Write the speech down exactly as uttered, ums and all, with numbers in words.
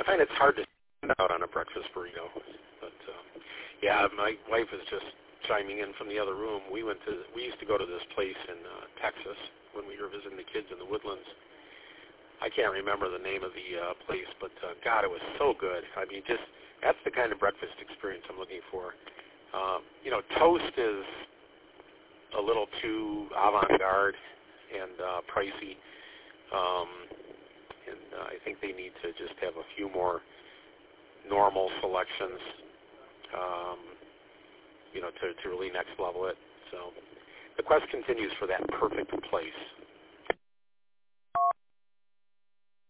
I find it's hard to stand out on a breakfast burrito. But um, yeah, my wife is just chiming in from the other room. We went to we used to go to this place in uh, Texas when we were visiting the kids in the Woodlands. I can't remember the name of the uh, place, but uh, God, it was so good. I mean, just that's the kind of breakfast experience I'm looking for. Um, you know, toast is a little too avant-garde and uh, pricey, um, and uh, I think they need to just have a few more normal selections, um, you know, to, to really next level it. So the quest continues for that perfect place.